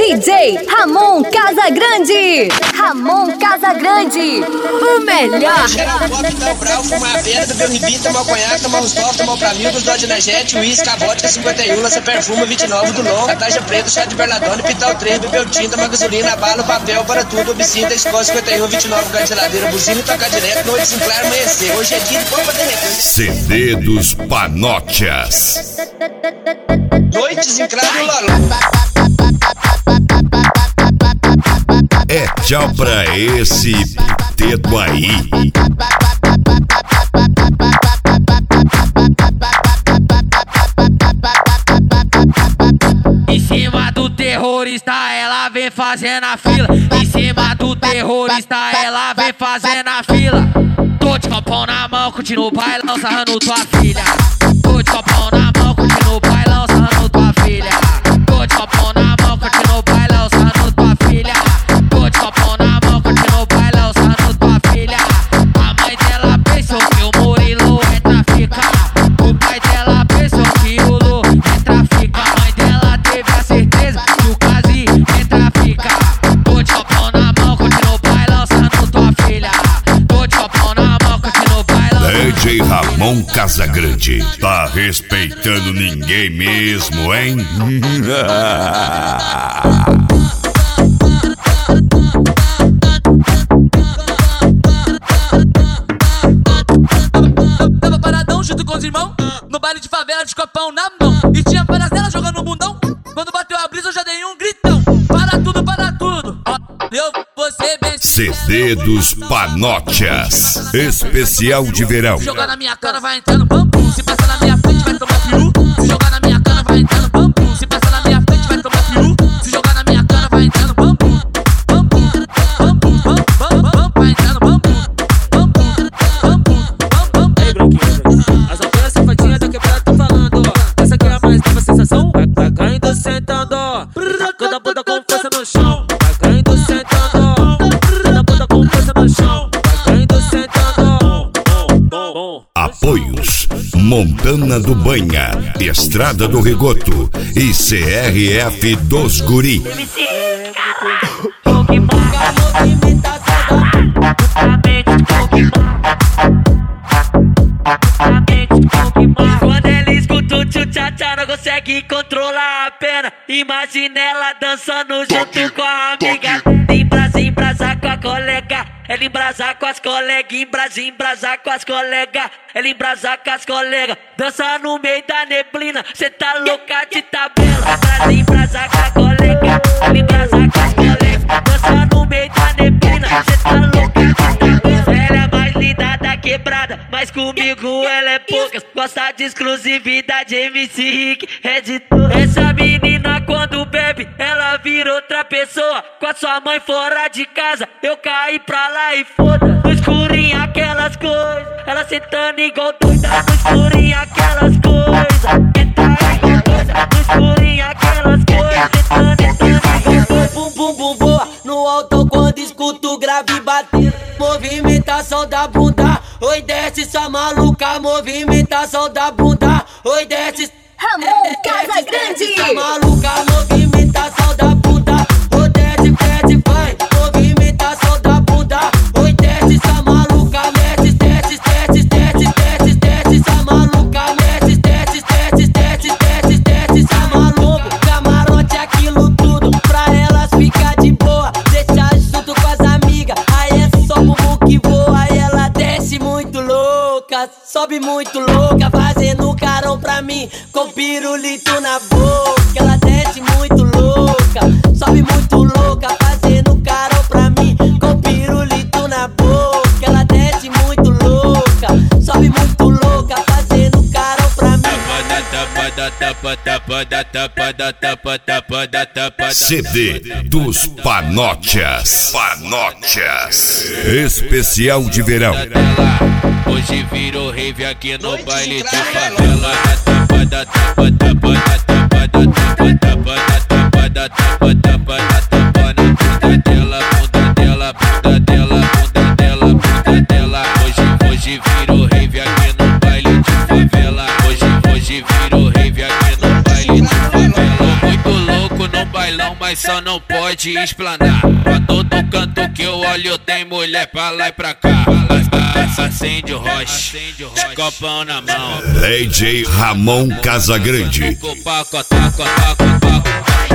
DJ Ramon Casagrande. Ramon Casagrande, o melhor. Gerar pop, então brau, fumar a pera, beber um ribinho, tomar um conhaque, tomar uns top, tomar um pramil, dose de energético, uísque, a vodka, 51, lança perfume, 29 do long, a taxa preta, chá de berladona, pitar o trem, beber o tinta, uma gasolina, bala, papel, para tudo, obscida, escola, 51, 29, lugar de geladeira, buzina e tocar direto, noite, Sinclair, amanhecer. Hoje é dia de pop de repente. CD dos Panotias. Noites em cravo e loló. É tchau pra esse dedo aí. Em cima do terrorista, ela vem fazendo a fila. Em cima do terrorista, ela vem fazendo a fila. Tô de copão na mão, continuo bailão, sarrando tua filha. Tô de copão na mão, continuo bailão, sarrando tua filha. Tô de copão na mão, continuo bailão, sarrando tua filha. Tô de copão na mão, continuo bailão, sarrando tua filha. A mãe dela pensou que o Murilo é traficar. O pai dela pensou que o Lu é traficar. A mãe dela teve a certeza que o Kazi é traficar. Tô de copão na mão, continuo bailão, sarrando tua filha. Tô de copão na mão, continuo bailão. DJ Ramon Casagrande, tá respeitando ninguém mesmo, hein? Tava paradão junto com os irmãos, no baile de favela de copão na mão. E tinha várias delas jogando bundão. Quando bateu a brisa eu já dei um gritão. Para tudo, para tudo. Eu vou ser bem. CD dos Panotias, especial de verão. Se jogar na minha cara vai entrando bambu. Se passar na minha frente vai tomar peru. Se jogar na minha cara vai entrando bambu. Se passar na minha frente vai tomar peru. Se jogar na minha cara vai entrando bambu. Bambu, bambu, bambu, bambu, vai entrando bambu. Bambu, bambu, bambu. Ei, branquinho, as alturas safadinhas da quebrada tô falando. Essa aqui é a mais nova sensação. Vai caindo sentando, tacando a bunda com força no chão. Vai caindo sentando, tacando a bunda com força no chão. Vai caindo sentando. Apoios: Montana do Banha, Estrada do Rigoto e CRF dos Guri. Quando ela escuta o tchu-tchá-tchá, não consegue controlar a pena. Imagina ela dançando junto com a amiga. Embrasa com a colega. Ela embrasa com as colegas, embrasa com as colegas. Ela embrasa com as colegas. Dança no meio da neblina, cê tá louca de tabela. Embrasa com a colega. Ela embrasa com as colegas. Dança no meio da neblina, cê tá louca de tabela. Ela é mais linda da quebrada, mas comigo ela é poucas. Gosta de exclusividade, MC Rick é de todas. Essa menina quando bebe, ela vira outra pessoa. Com a sua mãe fora de casa, eu caí pra lá e foda. No escurinho aquelas coisas, ela sentando igual doida. No escurinho aquelas coisas, sentando igual doida. No escurinho aquelas coisas, sentando igual doida. Bum bum bum voa no alto quando escuto o grave bater. Movimentação da bunda, oi desce sua maluca. Movimentação da bunda, oi desce. Ramon Casagrande, Sua maluca, movimentação da bunda, oi desce, desce, vai. Movimentação da bunda, oi desce sua maluca. Desce, desce, desce, desce, desce, desce sua maluca. Desce, desce, desce, desce, desce, desce sua maluca. Camarote aquilo tudo pra elas ficar de boa. Deixa junto com as amigas, aí é só bumbum que voa. Ela desce muito louca, sobe muito louca, fazendo carão pra mim com pirulito na boca. Ela desce muito louca, sobe muito louca, fazendo carão pra mim com pirulito na boca. Ela desce muito louca, sobe muito louca, fazendo carão pra mim. CD dos Panotias. Panotias, especial de verão. Hoje virou rave aqui no baile de favela. Hoje virou rave aqui no baile de favela. Hoje virou rave aqui no baile de favela. Muito louco no baile. não, mas só não pode explanar. Pra todo canto que eu olho tem mulher pra lá e pra cá. Acende o rocha, copão na mão. DJ Ramon Casagrande. Paco, paco, paco, paco, paco.